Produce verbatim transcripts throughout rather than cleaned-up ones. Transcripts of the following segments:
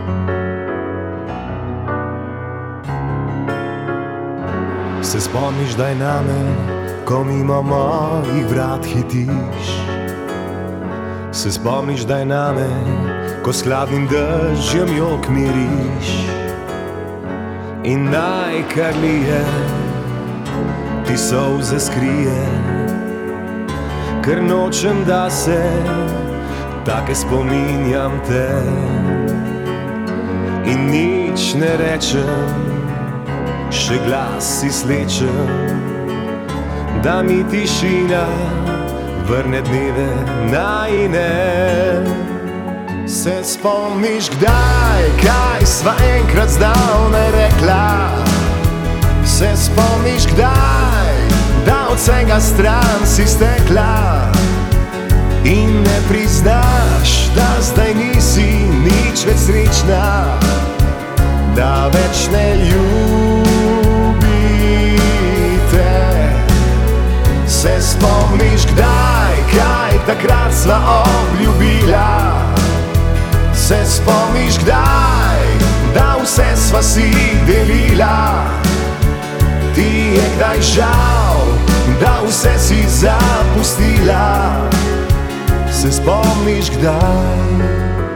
Se spomniš, da je name, ko mimo mojih vrat hitiš? Se spomniš, da je name, ko s hladnim dežjem jok miriš? In najkar lije, ti solze skrije, ker nočem, da se take spominjam te. In nič ne rečem, še glas si slečem, da mi tišina vrne dneve najine. Se spomniš kdaj, kaj sva enkrat zdavnaj rekla? Se spomniš kdaj, da od vsega stran si stekla? In ne priznaš, da zdaj nisi nič več srečna, da več ne ljubite. Se spomniš kdaj, kaj takrat sva obljubila? Se spomniš kdaj, da vse sva si delila? Ti je kdaj žal, da vse si zapustila? Se spomniš kdaj?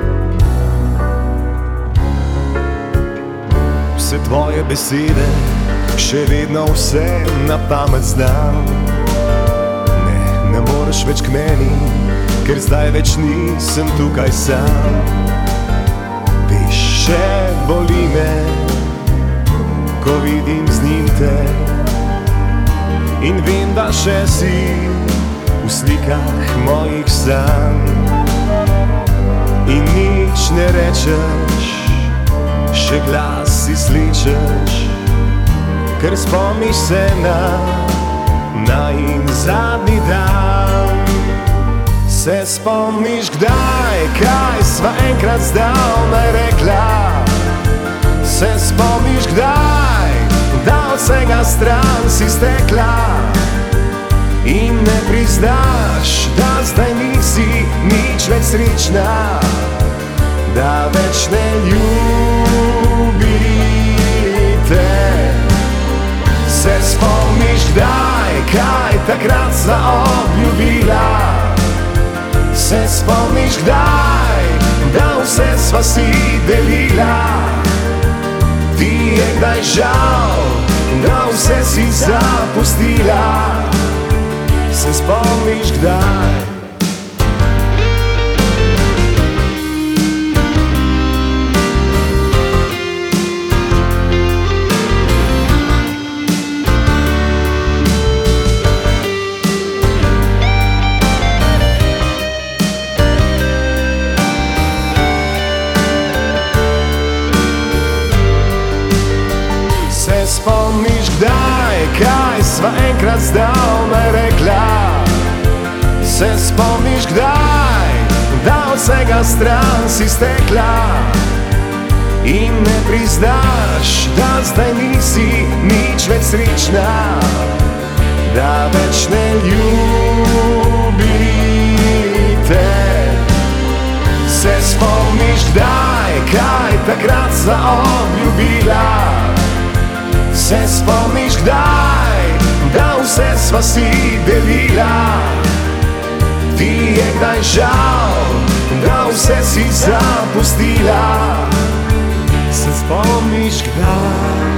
Vse tvoje besede, še vedno vse na pamet znam. Ne, ne moreš več k meni, ker zdaj več nisem tukaj sam. Veš, še boli me, ko vidim z njim te. In vem, da še si v slikah mojih sanj. In nič ne rečeš, še glas si slišeš, ker spomniš se na najin zadnji dan. Se spomniš kdaj, kaj sva enkrat zdavnaj rekla? Se spomniš kdaj, da od vsega stran si stekla? In ne priznaš, da zdaj nisi nič več srečna, da več ne ljubite. Se spomniš kdaj, kaj takrat sva obljubila? Se spomniš kdaj, da vse sva si delila? Ti je kdaj žal, da vse si zapustila? Se spomniš kdaj? Se spomniš kdaj, kaj sva enkrat zdavnaj rekla? Se spomniš kdaj, da od vsega stran si stekla? In ne priznaš, da zdaj nisi nič več srečna, da več ne ljubite. Se spomniš kdaj, kaj takrat sva obljubila? Se spomniš kdaj, da vse sva si delila? Ti je kdaj žal, da vse si zapustila? Se spomniš kdaj?